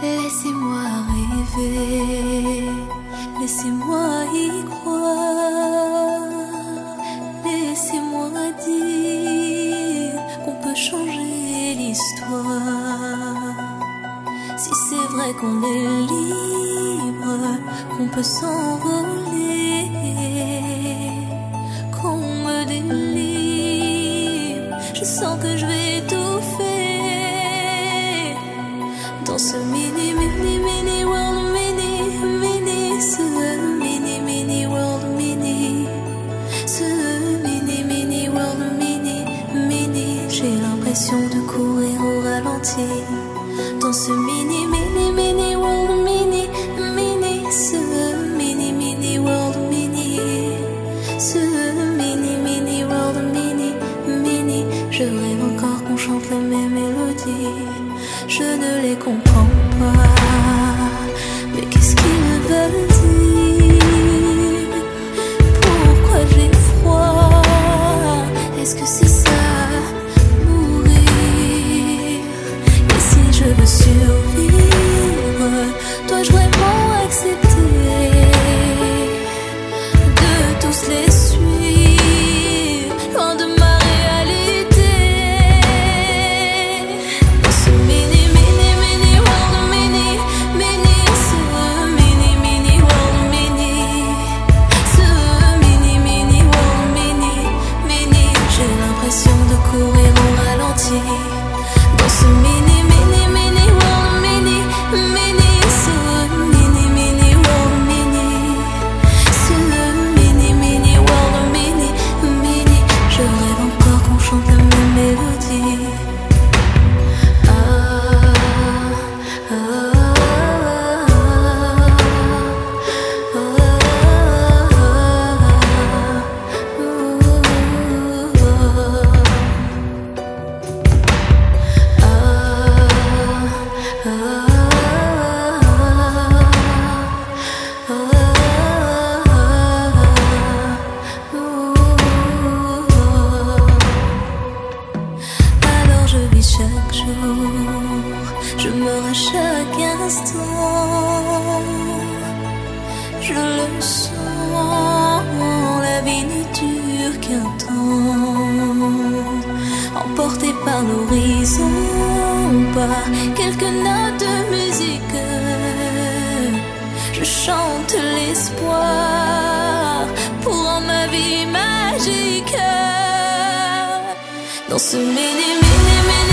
Laissez-moi rêver, laissez-moi y croire, laissez-moi dire qu'on peut changer l'histoire. Si c'est vrai qu'on est libre, qu'on peut s'envoler, qu'on me délivre, je sens que je vais étouffer dans ce mini world, ce mini world, ce mini world, j'ai l'impression de courir au ralenti dans ce mini world, ce mini world, ce mini world, je rêve encore qu'on chante les mêmes mélodies. Je ne les comprends pas, mais qu'est-ce qu'ils veulent dire? Pourquoi j'ai froid? Est-ce que c'est ça, mourir? Et si je veux survivre, dois-je vraiment accepter de tous les suivre, loin de ma réalité? Dans ce mini world, ce mini world, ce mini world, j'ai l'impression de courir au ralenti dans ce mini world, ce mini world, ce mini world, je rêve encore qu'on chante la même mélodie. Alors je vis chaque jour, je meurs à chaque instant, je le sens, la vie ne dure qu'un temps, emporté par l'horizon, par quelques notes de musique, je chante l'espoir pour rendre ma vie magique. Dans ce mini